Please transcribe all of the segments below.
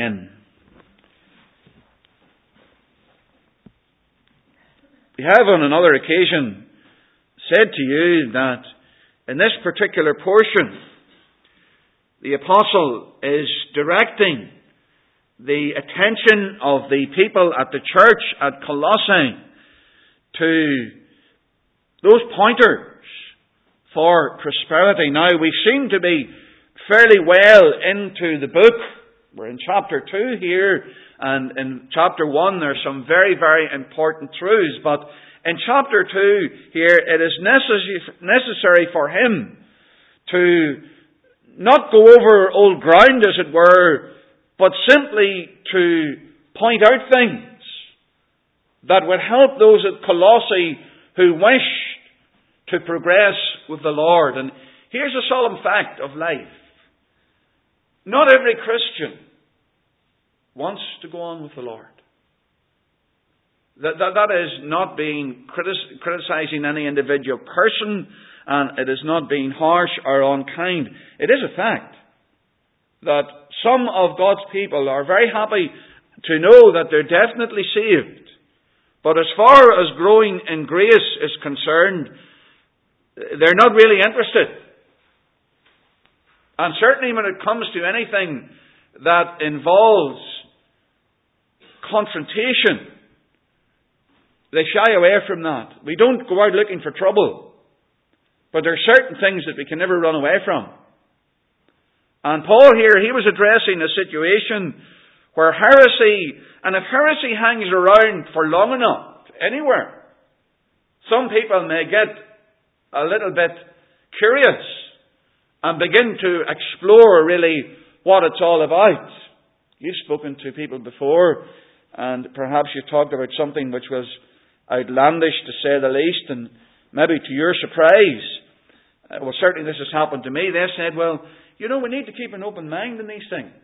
in. We have on another occasion said to you that in this particular portion, the apostle is directing the attention of the people at the church at Colossae to those pointers for prosperity. Now, we seem to be fairly well into the book. We're in chapter 2 here, and in chapter 1 there's some very, very important truths. But in chapter 2 here, it is necessary for him to not go over old ground, as it were, but simply to point out things that would help those at Colossae who wished to progress with the Lord. And here's a solemn fact of life. Not every Christian wants to go on with the Lord. That is not being criticizing any individual person, and it is not being harsh or unkind. It is a fact that some of God's people are very happy to know that they're definitely saved. But as far as growing in grace is concerned, they're not really interested. And certainly when it comes to anything that involves confrontation, they shy away from that. We don't go out looking for trouble. But there are certain things that we can never run away from. And Paul here, he was addressing a situation where heresy, and if heresy hangs around for long enough, anywhere, some people may get a little bit curious and begin to explore really what it's all about. You've spoken to people before, and perhaps you talked about something which was outlandish, to say the least, and maybe to your surprise, well, certainly this has happened to me. They said, well, you know, we need to keep an open mind in these things.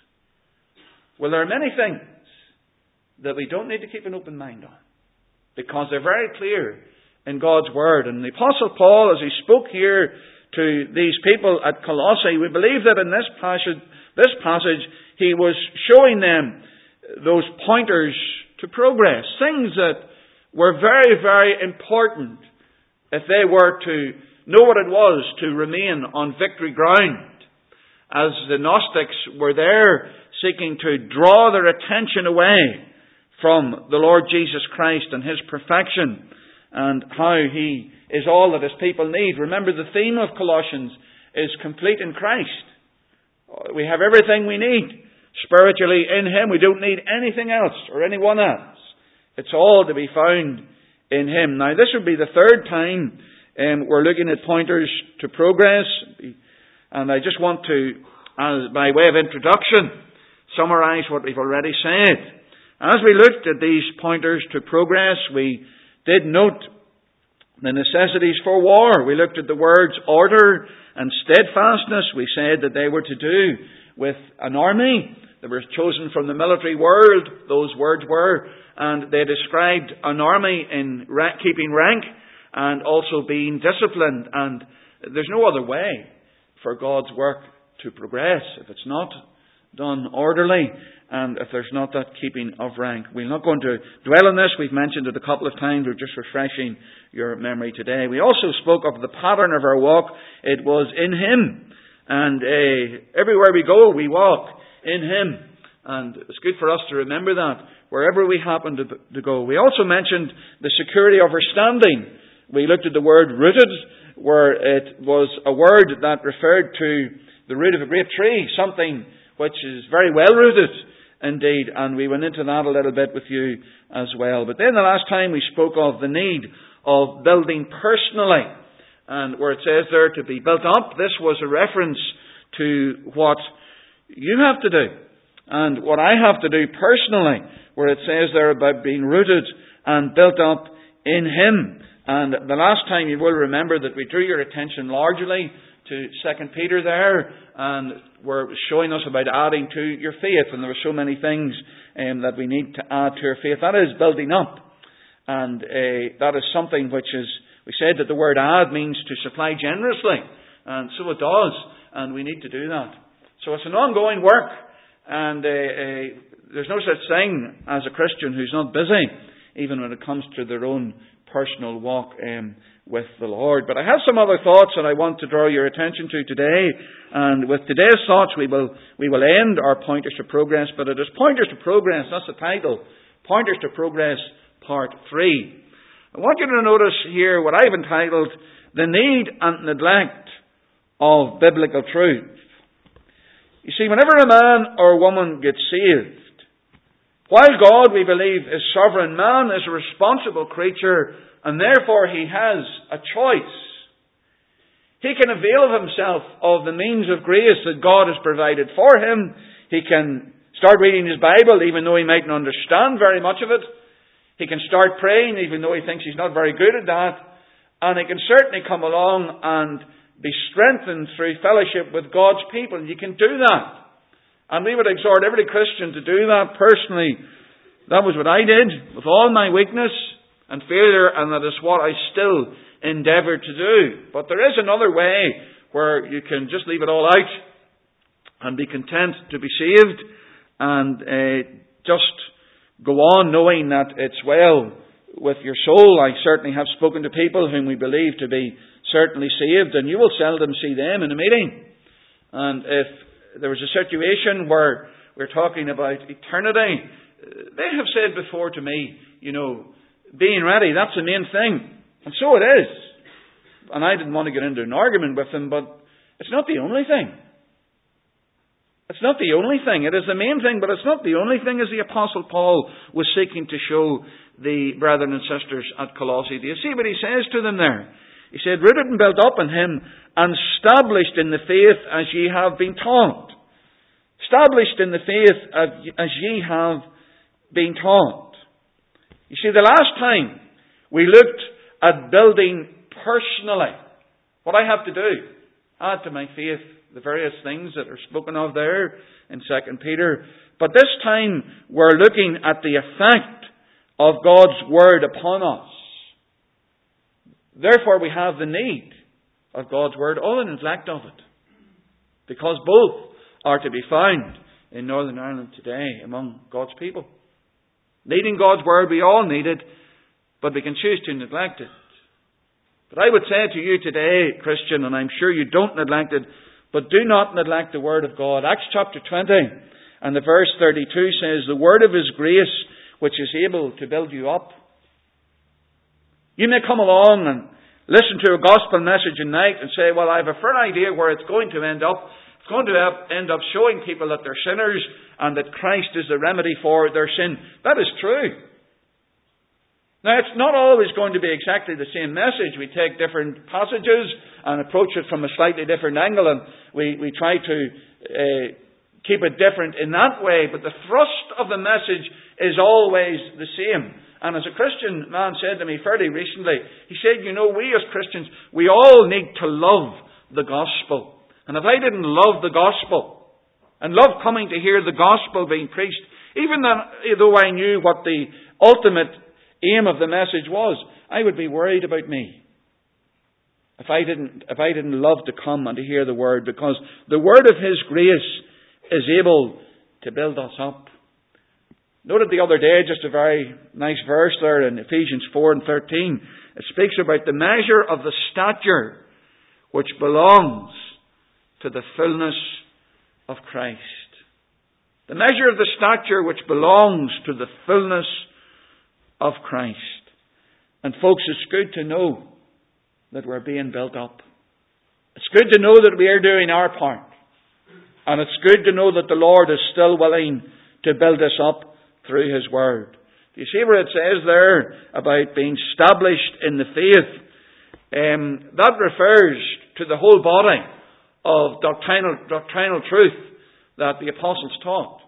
Well, there are many things that we don't need to keep an open mind on, because they're very clear in God's Word. And the Apostle Paul, as he spoke here to these people at Colossae, we believe that in this passage, he was showing them those pointers to progress, things that were very, very important if they were to know what it was to remain on victory ground. As the Gnostics were there seeking to draw their attention away from the Lord Jesus Christ and His perfection and how He is all that His people need. Remember, the theme of Colossians is complete in Christ. We have everything we need spiritually in Him. We don't need anything else or anyone else. It's all to be found in Him. Now, this would be the third time we're looking at pointers to progress. And I just want to, by way of introduction, summarize what we've already said. As we looked at these pointers to progress, we did note the necessities for war. We looked at the words order and steadfastness. We said that they were to do with an army. They were chosen from the military world, those words were, and they described an army in keeping rank and also being disciplined. And there's no other way for God's work to progress if it's not done orderly and if there's not that keeping of rank. We're not going to dwell on this. We've mentioned it a couple of times. We're just refreshing your memory today. We also spoke of the pattern of our walk. It was in Him. And everywhere we go, we walk in Him. And it's good for us to remember that wherever we happen to go. We also mentioned the security of our standing. We looked at the word rooted, where it was a word that referred to the root of a great tree, something which is very well rooted indeed. And we went into that a little bit with you as well. But then the last time we spoke of the need of building personally. And where it says there to be built up, this was a reference to what you have to do and what I have to do personally, where it says there about being rooted and built up in Him. And the last time you will remember that we drew your attention largely to 2 Peter there, and we're showing us about adding to your faith, and there were so many things that we need to add to our faith. That is building up, and that is something which is, we said that the word add means to supply generously, and so it does, and we need to do that. So it's an ongoing work, And there's no such thing as a Christian who's not busy, even when it comes to their own personal walk with the Lord. But I have some other thoughts that I want to draw your attention to today. And with today's thoughts, we will end our Pointers to Progress. But it is Pointers to Progress, that's the title. Pointers to Progress, Part 3. I want you to notice here what I've entitled, The Need and Neglect of Biblical Truth. You see, whenever a man or woman gets saved, while God, we believe, is sovereign, man is a responsible creature, and therefore he has a choice. He can avail himself of the means of grace that God has provided for him. He can start reading his Bible, even though he mightn't understand very much of it. He can start praying, even though he thinks he's not very good at that. And he can certainly come along and be strengthened through fellowship with God's people. You can do that. And we would exhort every Christian to do that. Personally, that was what I did with all my weakness and failure, and that is what I still endeavour to do. But there is another way where you can just leave it all out and be content to be saved and just go on knowing that it's well with your soul. I certainly have spoken to people whom we believe to be certainly saved, and you will seldom see them in a meeting. And if there was a situation where we're talking about eternity, they have said before to me, being ready, that's the main thing. And so it is. And I didn't want to get into an argument with them, but it's not the only thing. It's not the only thing. It is the main thing, but it's not the only thing, as the Apostle Paul was seeking to show the brethren and sisters at Colossae. Do you see what he says to them there? He said, rooted and built up in him, and established in the faith as ye have been taught. Established in the faith as ye have been taught. You see, the last time we looked at building personally, what I have to do, add to my faith the various things that are spoken of there in 2 Peter. But this time we're looking at the effect of God's Word upon us. Therefore we have the need of God's Word or the neglect of it. Because both are to be found in Northern Ireland today among God's people. Needing God's Word, we all need it, but we can choose to neglect it. But I would say to you today, Christian, and I'm sure you don't neglect it, but do not neglect the Word of God. Acts chapter 20 and the verse 32 says, the Word of His grace, which is able to build you up. You may come along and listen to a gospel message at night and say, well, I have a fair idea where it's going to end up. It's going to end up showing people that they're sinners and that Christ is the remedy for their sin. That is true. Now, it's not always going to be exactly the same message. We take different passages and approach it from a slightly different angle, and we try to keep it different in that way. But the thrust of the message is always the same. And as a Christian man said to me fairly recently, he said, we as Christians, we all need to love the gospel. And if I didn't love the gospel and love coming to hear the gospel being preached, even though I knew what the ultimate aim of the message was, I would be worried about me if I didn't love to come and to hear the Word, because the Word of His grace is able to build us up. Noted the other day just a very nice verse there in Ephesians 4 and 13. It speaks about the measure of the stature which belongs to the fullness of Christ. The measure of the stature which belongs to the fullness of Christ. And folks, it's good to know that we're being built up. It's good to know that we are doing our part. And it's good to know that the Lord is still willing to build us up through His Word. Do you see where it says there about being established in the faith? That refers to the whole body of doctrinal truth that the apostles taught.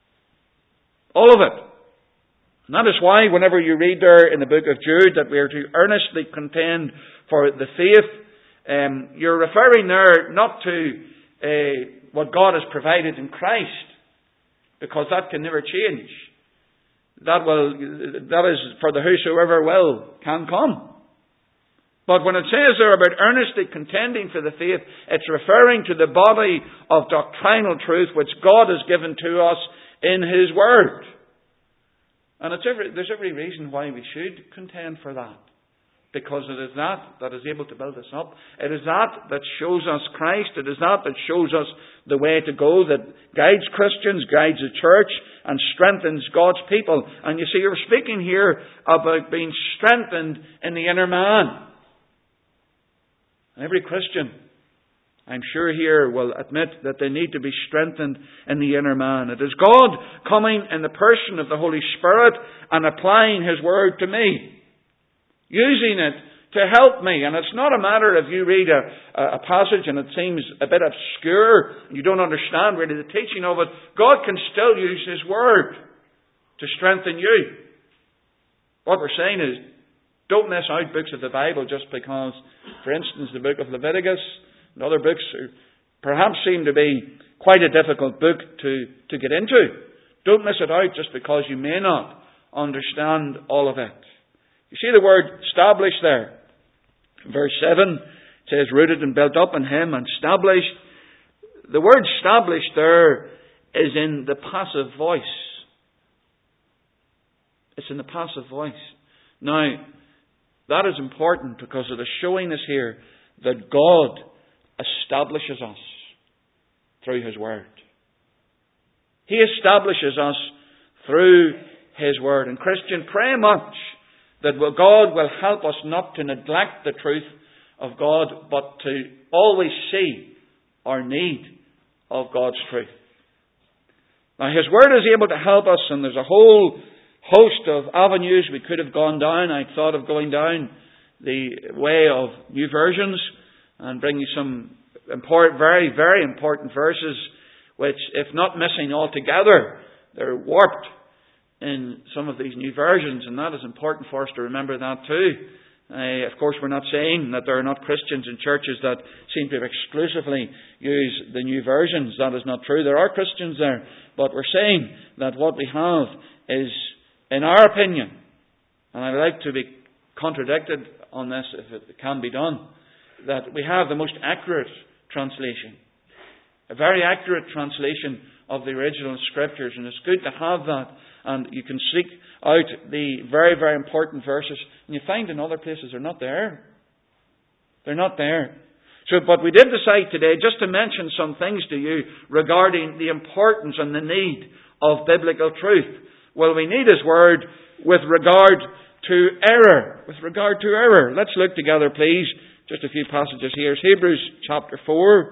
All of it. And that is why whenever you read there in the book of Jude that we are to earnestly contend for the faith, you're referring there not to what God has provided in Christ, because that can never change. That is for the whosoever will can come. But when it says there about earnestly contending for the faith, it's referring to the body of doctrinal truth which God has given to us in His Word. And there's every reason why we should contend for that. Because it is that is able to build us up. It is that shows us Christ. It is that shows us the way to go, that guides Christians, guides the church, and strengthens God's people. And you see, you're speaking here about being strengthened in the inner man. And every Christian, I'm sure here, will admit that they need to be strengthened in the inner man. It is God coming in the person of the Holy Spirit and applying His Word to me. Using it to help me. And it's not a matter of you read a passage and it seems a bit obscure and you don't understand really the teaching of it. God can still use His Word to strengthen you. What we're saying is, don't miss out books of the Bible just because, for instance, the book of Leviticus and other books perhaps seem to be quite a difficult book to get into. Don't miss it out just because you may not understand all of it. You see the word established there. Verse 7 it says, rooted and built up in Him and established. The word established there is in the passive voice. It's in the passive voice. Now, that is important because it is showing us here that God establishes us through His Word. He establishes us through His Word. And Christian, pray much that God will help us not to neglect the truth of God, but to always see our need of God's truth. Now, His Word is able to help us, and there's a whole host of avenues we could have gone down. I thought of going down the way of new versions and bringing some very, very important verses, which, if not missing altogether, they're warped in some of these new versions, and that is important for us to remember that too. Of course, we're not saying that there are not Christians in churches that seem to exclusively use the new versions. That is not true. There are Christians there, but we're saying that what we have is, in our opinion, and I'd like to be contradicted on this if it can be done, that we have the most accurate translation. A very accurate translation of the original Scriptures, and it's good to have that. And you can seek out the very, very important verses, and you find in other places they're not there. They're not there. But we did decide today just to mention some things to you regarding the importance and the need of biblical truth. Well, we need His Word with regard to error. With regard to error. Let's look together, please. Just a few passages here. It's Hebrews chapter 4.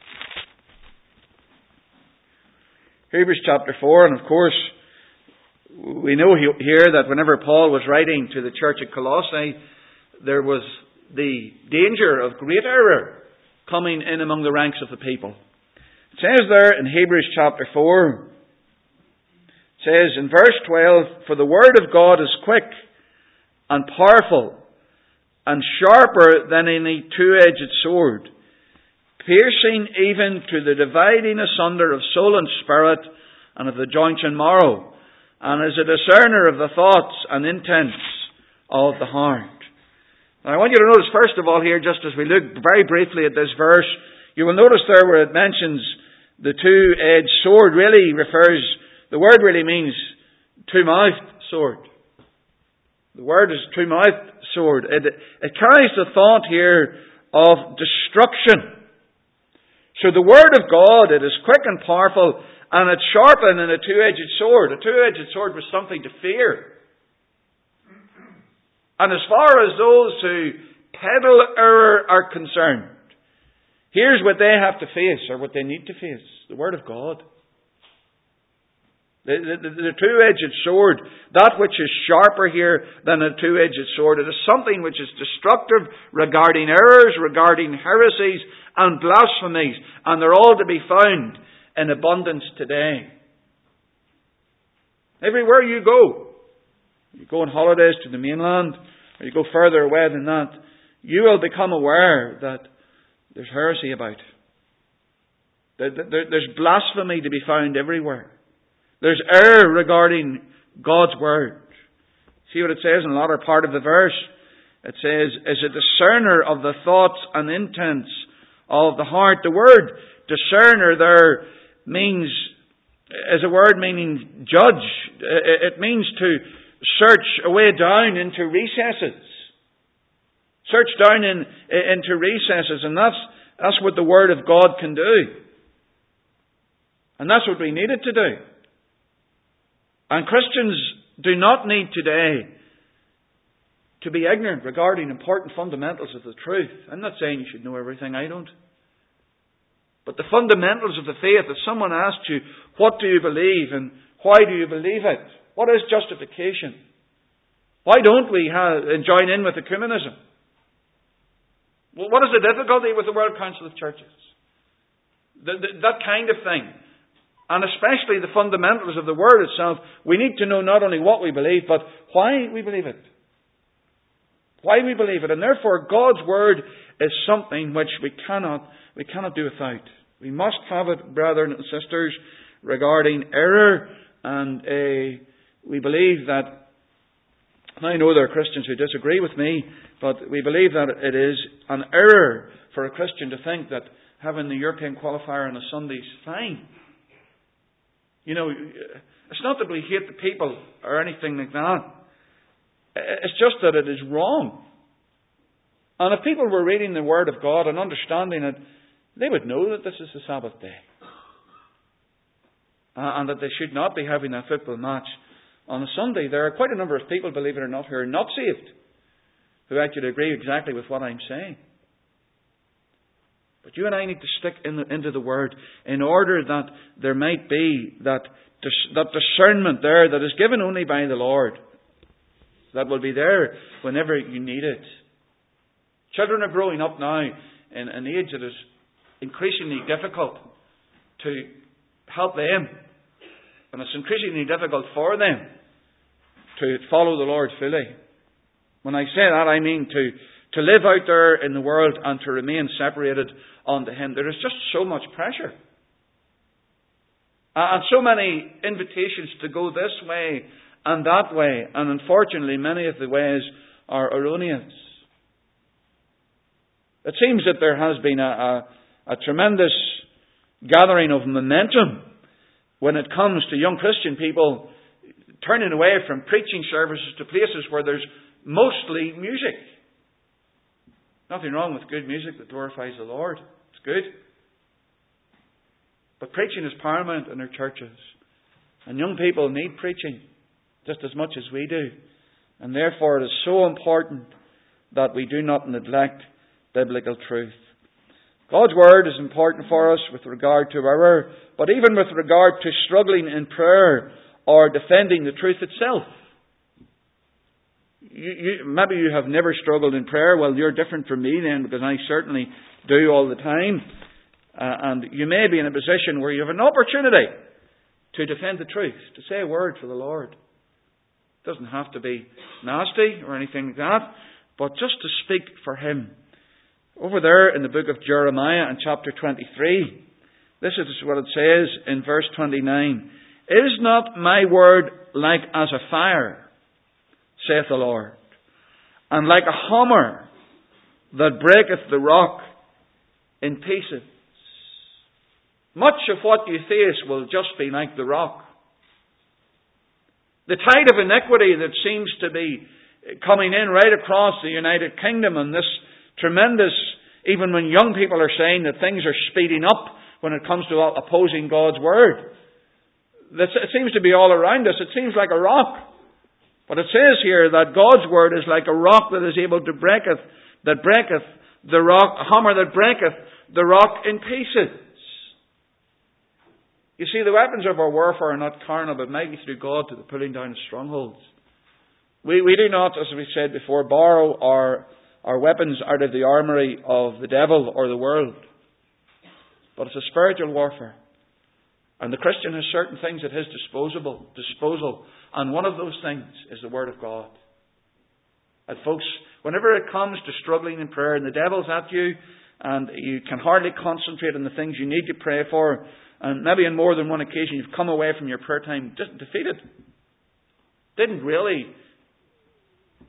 Hebrews chapter 4, and of course, we know here that whenever Paul was writing to the church at Colossae, there was the danger of great error coming in among the ranks of the people. It says there in Hebrews chapter 4, it says in verse 12, for the word of God is quick and powerful and sharper than any two-edged sword, piercing even to the dividing asunder of soul and spirit and of the joints and marrow, and is a discerner of the thoughts and intents of the heart. Now I want you to notice first of all here, just as we look very briefly at this verse, you will notice there where it mentions the two-edged sword really refers, the word really means two-mouthed sword. The word is two-mouthed sword. It carries the thought here of destruction. So the Word of God, it is quick and powerful, and it's sharper than a two-edged sword. A two-edged sword was something to fear. And as far as those who peddle error are concerned, here's what they have to face, or what they need to face. The Word of God. The two-edged sword, that which is sharper here than a two-edged sword, it is something which is destructive regarding errors, regarding heresies and blasphemies, and they're all to be found in abundance today. Everywhere you go on holidays to the mainland, or you go further away than that, you will become aware that there's heresy about. There's blasphemy to be found everywhere. There's error regarding God's Word. See what it says in the latter part of the verse? It says, is a discerner of the thoughts and intents of the heart. The word discerner there is a word meaning judge. It means to search a way down into recesses. Search down into recesses, and that's what the Word of God can do. And that's what we need it to do. And Christians do not need today to be ignorant regarding important fundamentals of the truth. I'm not saying you should know everything, I don't. But the fundamentals of the faith, if someone asks you, what do you believe and why do you believe it? What is justification? Why don't we join in with ecumenism? Well, what is the difficulty with the World Council of Churches? That kind of thing. And especially the fundamentals of the Word itself. We need to know not only what we believe, but why we believe it. Why we believe it. And therefore, God's Word is something which we cannot do without. We must have it, brethren and sisters, regarding error. And we believe that, and I know there are Christians who disagree with me, but we believe that it is an error for a Christian to think that having the European qualifier on a Sunday is fine. You know, it's not that we hate the people or anything like that. It's just that it is wrong. And if people were reading the Word of God and understanding it, they would know that this is the Sabbath day. And that they should not be having a football match on a Sunday. There are quite a number of people, believe it or not, who are not saved, who actually agree exactly with what I'm saying. But you and I need to stick into the Word in order that there might be that discernment there that is given only by the Lord. That will be there whenever you need it. Children are growing up now in an age that is increasingly difficult to help them. And it's increasingly difficult for them to follow the Lord fully. When I say that, I mean to live out there in the world and to remain separated unto Him. There is just so much pressure. And so many invitations to go this way and that way. And unfortunately, many of the ways are erroneous. It seems that there has been a tremendous gathering of momentum when it comes to young Christian people turning away from preaching services to places where there's mostly music. Nothing wrong with good music that glorifies the Lord. It's good. But preaching is paramount in our churches. And young people need preaching just as much as we do. And therefore it is so important that we do not neglect biblical truth. God's Word is important for us with regard to error, but even with regard to struggling in prayer or defending the truth itself. Maybe you have never struggled in prayer. Well, you're different from me then, because I certainly do all the time. And you may be in a position where you have an opportunity to defend the truth, to say a word for the Lord. It doesn't have to be nasty or anything like that, but just to speak for Him. Over there in the book of Jeremiah in chapter 23, this is what it says in verse 29. Is not my word like as a fire, saith the Lord, and like a hammer that breaketh the rock in pieces? Much of what you face will just be like the rock. The tide of iniquity that seems to be coming in right across the United Kingdom, and this tremendous, even when young people are saying that things are speeding up when it comes to opposing God's Word. It seems to be all around us. It seems like a rock. But it says here that God's Word is like a rock that is able to breaketh the rock, a hammer that breaketh the rock in pieces. You see, the weapons of our warfare are not carnal, but mighty through God to the pulling down of strongholds. We do not, as we said before, borrow our weapons out of the armoury of the devil or the world. But it's a spiritual warfare. And the Christian has certain things at his disposal. And one of those things is the Word of God. And folks, whenever it comes to struggling in prayer and the devil's at you and you can hardly concentrate on the things you need to pray for, and maybe on more than one occasion you've come away from your prayer time just defeated. Didn't really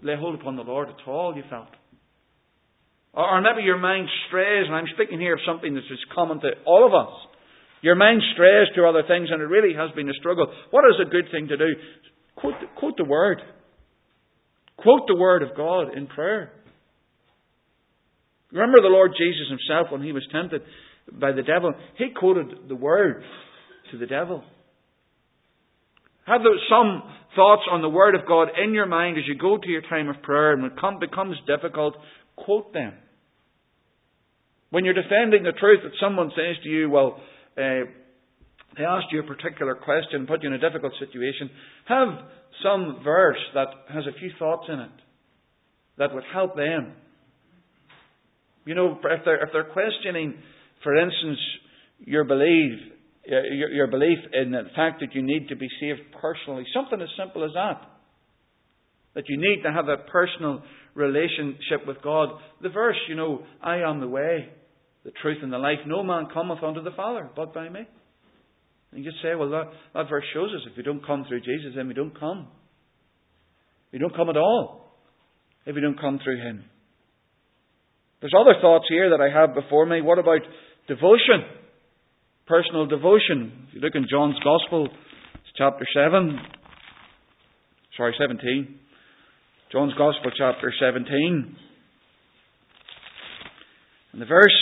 lay hold upon the Lord at all, you felt. Or maybe your mind strays, and I'm speaking here of something that's just common to all of us. Your mind strays to other things, and it really has been a struggle. What is a good thing to do? Quote the Word. Quote the Word of God in prayer. Remember the Lord Jesus himself, when he was tempted by the devil, he quoted the Word to the devil. Have some thoughts on the Word of God in your mind as you go to your time of prayer, and when it becomes difficult, quote them. When you're defending the truth, that someone says to you, well, they asked you a particular question, put you in a difficult situation, have some verse that has a few thoughts in it that would help them. You know, if they're questioning, for instance, your belief in the fact that you need to be saved personally, something as simple as that you need to have a personal relationship with God. The verse, you know, I am the way, the truth and the life. No man cometh unto the Father but by me. And you just say, well, that verse shows us if we don't come through Jesus, then we don't come. We don't come at all if we don't come through Him. There's other thoughts here that I have before me. What about devotion? Personal devotion. If you look in John's Gospel, it's chapter 17. John's Gospel, chapter 17. And the verse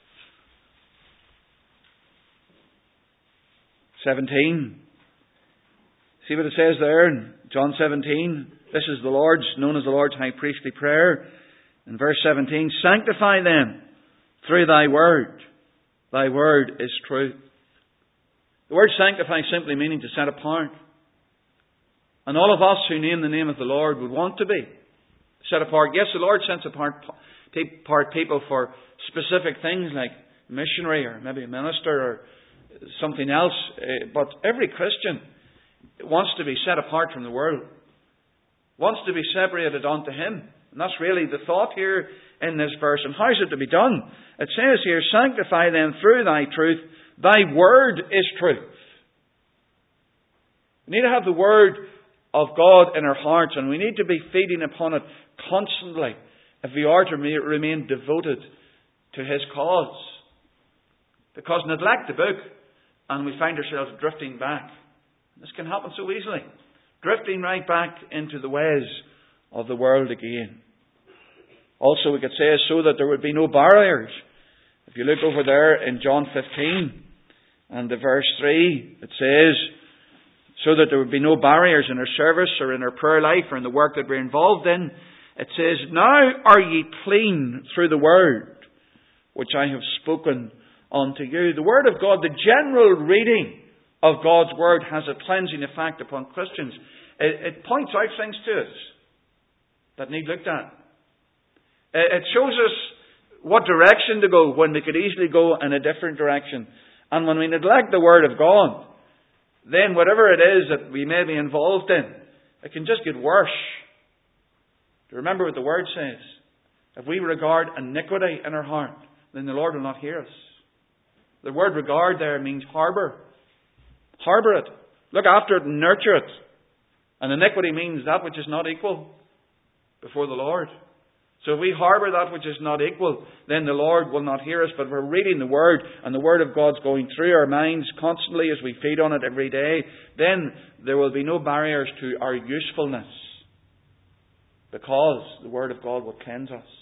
17. See what it says there in John 17? This is the Lord's, known as the Lord's high priestly prayer. In verse 17, sanctify them through thy word. Thy word is truth. The word sanctify simply meaning to set apart. And all of us who name the name of the Lord would want to be set apart. Yes, the Lord sets apart people for specific things like missionary or maybe a minister or something else. But every Christian wants to be set apart from the world. Wants to be separated unto Him. And that's really the thought here in this verse. And how is it to be done? It says here, sanctify them through thy truth. Thy word is truth. We need to have the word of God in our hearts, and we need to be feeding upon it constantly if we are to remain devoted to His cause. Because neglect the book and we find ourselves drifting back. This can happen so easily. Drifting right back into the ways of the world again. Also, we could say so that there would be no barriers. If you look over there in John 15 and the verse 3, it says, so that there would be no barriers in our service or in our prayer life or in the work that we're involved in. It says, now are ye clean through the word which I have spoken unto you. The word of God, the general reading of God's word has a cleansing effect upon Christians. It points out things to us that need looked at. It shows us what direction to go when we could easily go in a different direction. And when we neglect the word of God, then whatever it is that we may be involved in, it can just get worse. Remember what the word says. If we regard iniquity in our heart, then the Lord will not hear us. The word regard there means harbour. Harbour it. Look after it and nurture it. And iniquity means that which is not equal before the Lord. So if we harbour that which is not equal, then the Lord will not hear us. But we're reading the Word, and the Word of God's going through our minds constantly as we feed on it every day, then there will be no barriers to our usefulness. Because the Word of God will cleanse us.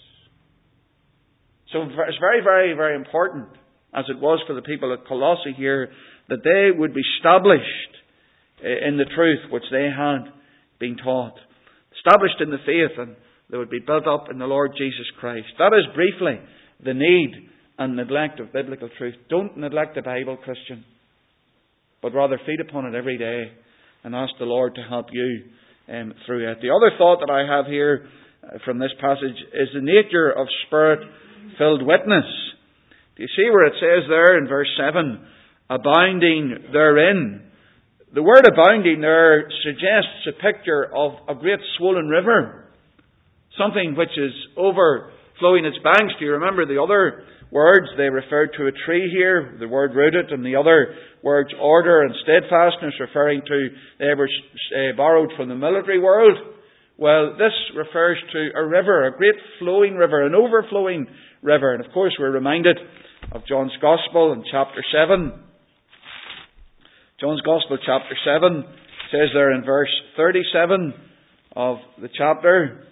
So it's very, very, very important, as it was for the people at Colossae here, that they would be established in the truth which they had been taught. Established in the faith, and they would be built up in the Lord Jesus Christ. That is briefly the need and neglect of biblical truth. Don't neglect the Bible, Christian, but rather feed upon it every day and ask the Lord to help you through it. The other thought that I have here from this passage is the nature of Spirit-filled witness. Do you see where it says there in verse 7, abounding therein? The word abounding there suggests a picture of a great swollen river. Something which is overflowing its banks. Do you remember the other words? They referred to a tree here, the word rooted, and the other words order and steadfastness, referring to, they were borrowed from the military world, Well, this refers to a river, a great flowing river, an overflowing river. And of course we're reminded of John's Gospel in chapter 7. John's Gospel chapter 7 says there in verse 37 of the chapter,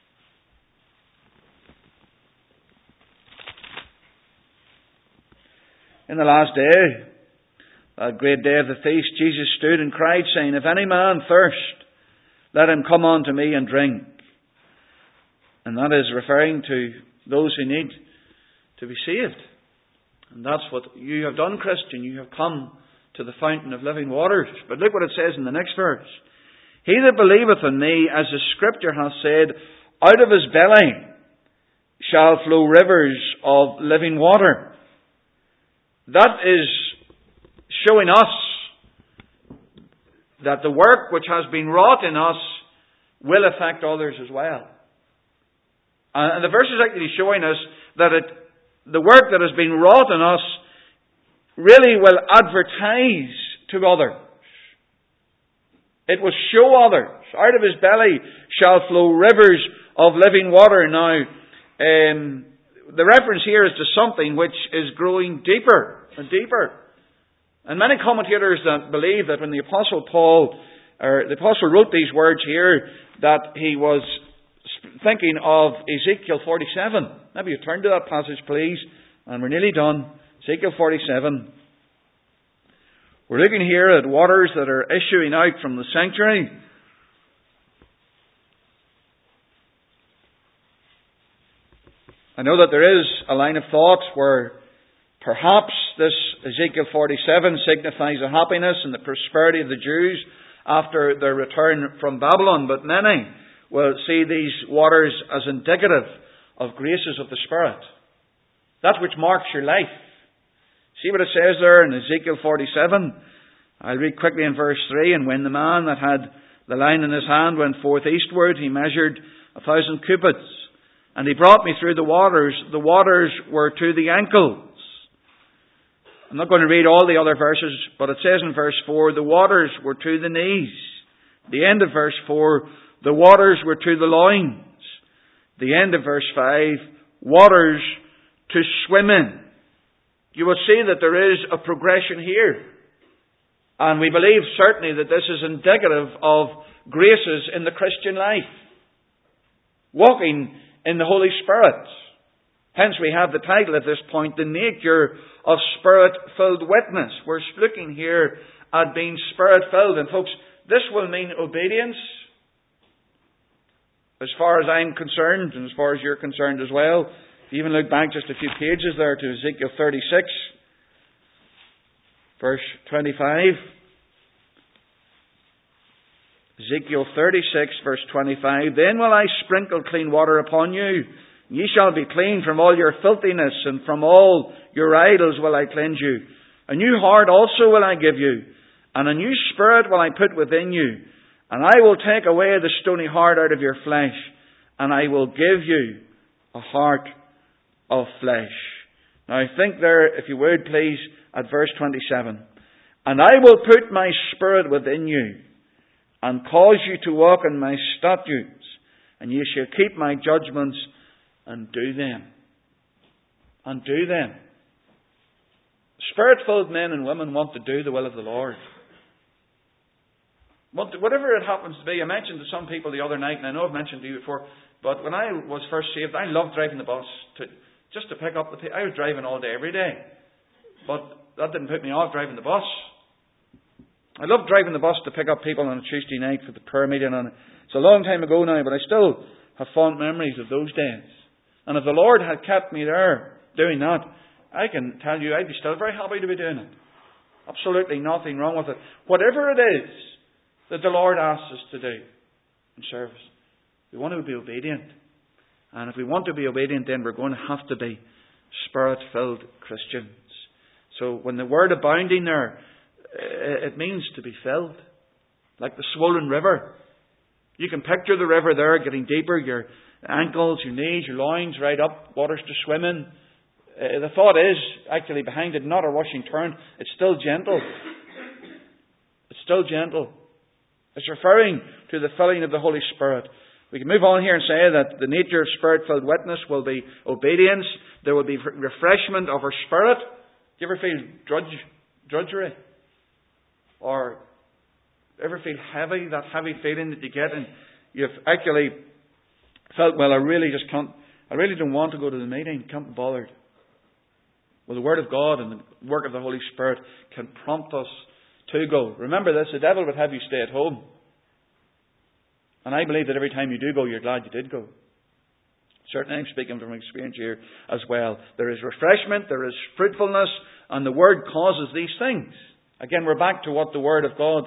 in the last day, that great day of the feast, Jesus stood and cried, saying, If any man thirst, let him come unto me and drink. And that is referring to those who need to be saved. And that's what you have done, Christian. You have come to the fountain of living waters. But look what it says in the next verse. He that believeth in me, as the Scripture hath said, out of his belly shall flow rivers of living water. That is showing us that the work which has been wrought in us will affect others as well. And the verse is actually showing us that the work that has been wrought in us really will advertise to others. It will show others. Out of his belly shall flow rivers of living water. Now, the reference here is to something which is growing deeper and deeper. And many commentators that believe that when the Apostle wrote these words here, that he was thinking of Ezekiel 47. Maybe you turn to that passage, please. And we're nearly done. Ezekiel 47. We're looking here at waters that are issuing out from the sanctuary. I know that there is a line of thought where perhaps this Ezekiel 47 signifies the happiness and the prosperity of the Jews after their return from Babylon, but many will see these waters as indicative of graces of the Spirit. That which marks your life. See what it says there in Ezekiel 47? I'll read quickly in verse 3. And when the man that had the line in his hand went forth eastward, he measured 1,000 cubits. And he brought me through the waters. The waters were to the ankles. I'm not going to read all the other verses, but it says in verse 4, the waters were to the knees. The end of verse 4, the waters were to the loins. The end of verse 5, waters to swim in. You will see that there is a progression here. And we believe certainly that this is indicative of graces in the Christian life. Walking in the Holy Spirit. Hence we have the title at this point, The Nature of Spirit-Filled Witness. We're looking here at being Spirit-filled. And folks, this will mean obedience. As far as I'm concerned, and as far as you're concerned as well. If you even look back just a few pages there to Ezekiel 36, verse 25. Ezekiel 36, verse 25. Then will I sprinkle clean water upon you. Ye shall be clean from all your filthiness, and from all your idols will I cleanse you. A new heart also will I give you, and a new spirit will I put within you. And I will take away the stony heart out of your flesh, and I will give you a heart of flesh. Now think there, if you would please, at verse 27. And I will put my spirit within you, and cause you to walk in my statutes, and ye shall keep my judgments, and do them. And do them. Spirit-filled men and women want to do the will of the Lord. Whatever it happens to be, I mentioned to some people the other night, and I know I've mentioned to you before, but when I was first saved, I loved driving the bus just to pick up the people. I was driving all day, every day. But that didn't put me off driving the bus. I loved driving the bus to pick up people on a Tuesday night for the prayer meeting. And it's a long time ago now, but I still have fond memories of those days. And if the Lord had kept me there doing that, I can tell you I'd be still very happy to be doing it. Absolutely nothing wrong with it. Whatever it is that the Lord asks us to do in service, we want to be obedient. And if we want to be obedient, then we're going to have to be Spirit-filled Christians. So when the word abounding there, it means to be filled. Like the swollen river. You can picture the river there getting deeper. Your ankles, your knees, your loins, right up. Waters to swim in. The thought is, actually behind it, not a rushing turn. It's still gentle. It's still gentle. It's referring to the filling of the Holy Spirit. We can move on here and say that the nature of Spirit-filled witness will be obedience. There will be refreshment of our spirit. Do you ever feel drudgery? Or ever feel heavy, that heavy feeling that you get, and you've actually felt, well, I really don't want to go to the meeting, can't be bothered. Well, the Word of God and the work of the Holy Spirit can prompt us to go. Remember this, the devil would have you stay at home. And I believe that every time you do go, you're glad you did go. Certainly I'm speaking from experience here as well. There is refreshment, there is fruitfulness, and the Word causes these things. Again, we're back to what the Word of God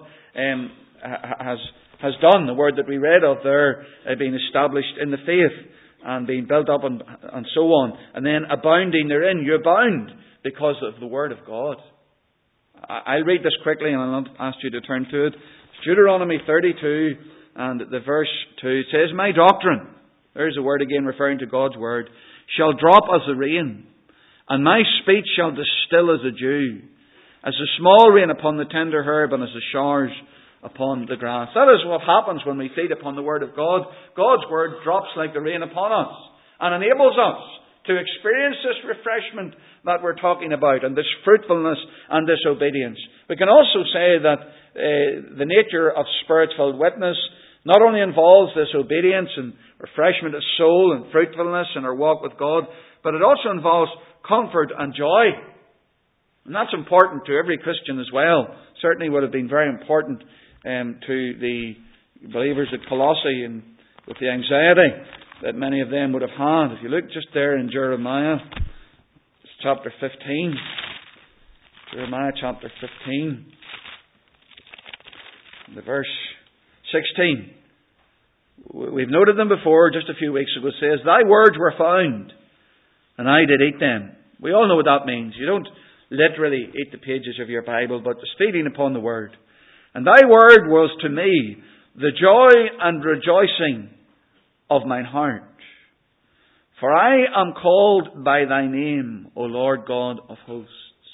has done. The Word that we read of there being established in the faith and being built up and so on. And then abounding therein. You abound because of the Word of God. I'll read this quickly and I'll not ask you to turn to it. It's Deuteronomy 32 and the verse 2. It says, my doctrine, there's the word again referring to God's Word, shall drop as the rain, and my speech shall distill as a dew, as the small rain upon the tender herb and as the showers upon the grass. That is what happens when we feed upon the Word of God. God's Word drops like the rain upon us and enables us to experience this refreshment that we're talking about and this fruitfulness and this obedience. We can also say that the nature of Spirit-filled witness not only involves this obedience and refreshment of soul and fruitfulness in our walk with God, but it also involves comfort and joy. And that's important to every Christian as well. Certainly would have been very important to the believers at Colossae and with the anxiety that many of them would have had. If you look just there in Jeremiah, it's chapter 15. Jeremiah chapter 15. The verse 16. We've noted them before just a few weeks ago. It says, thy words were found, and I did eat them. We all know what that means. You don't literally eat the pages of your Bible, but it's feeding upon the Word. And thy word was to me the joy and rejoicing of mine heart. For I am called by thy name, O Lord God of hosts.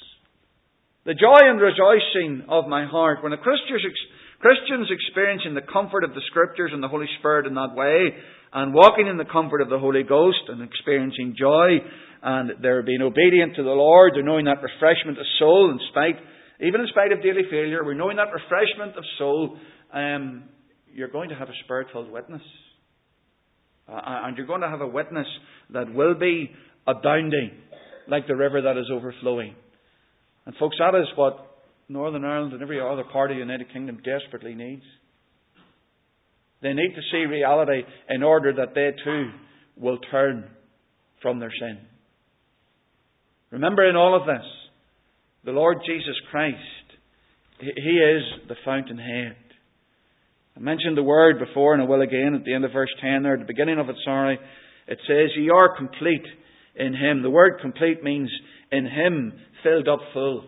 The joy and rejoicing of my heart. When a Christian's experiencing the comfort of the Scriptures and the Holy Spirit in that way, and walking in the comfort of the Holy Ghost and experiencing joy, and they're being obedient to the Lord, they're knowing that refreshment of soul even in spite of daily failure, we're knowing that refreshment of soul, you're going to have a Spirit-filled witness. And you're going to have a witness that will be abounding, like the river that is overflowing. And folks, that is what Northern Ireland and every other part of the United Kingdom desperately needs. They need to see reality in order that they too will turn from their sin. Remember in all of this, the Lord Jesus Christ, He is the fountainhead. I mentioned the word before and I will again at the end of verse 10 there, at the beginning of it, it says, ye are complete in Him. The word complete means in Him filled up full.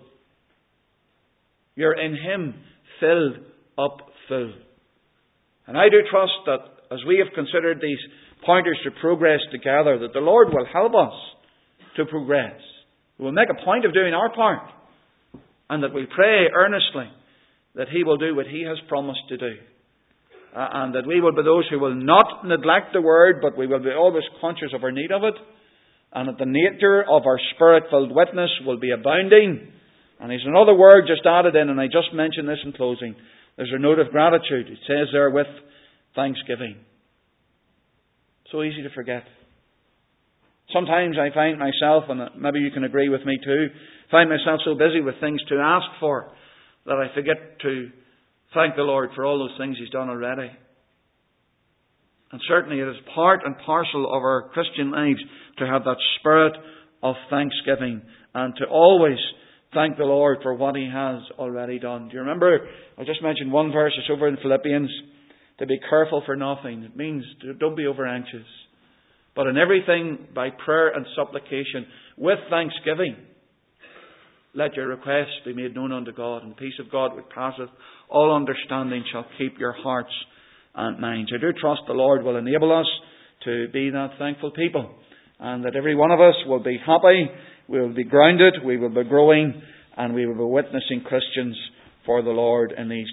You're in Him filled up full. And I do trust that as we have considered these pointers to progress together, that the Lord will help us to progress. We'll make a point of doing our part. And that we pray earnestly that He will do what He has promised to do. And that we will be those who will not neglect the Word, but we will be always conscious of our need of it. And that the nature of our Spirit-filled witness will be abounding. And there's another word just added in, and I just mentioned this in closing. There's a note of gratitude. It says there, with thanksgiving. So easy to forget. Sometimes I find myself, and maybe you can agree with me too, find myself so busy with things to ask for that I forget to thank the Lord for all those things He's done already. And certainly it is part and parcel of our Christian lives to have that spirit of thanksgiving and to always thank the Lord for what He has already done. Do you remember, I just mentioned one verse, it's over in Philippians, to be careful for nothing. It means don't be over anxious. But in everything, by prayer and supplication, with thanksgiving, let your requests be made known unto God, and the peace of God which passeth all understanding shall keep your hearts and minds. I do trust the Lord will enable us to be that thankful people, and that every one of us will be happy, we will be grounded, we will be growing, and we will be witnessing Christians for the Lord in these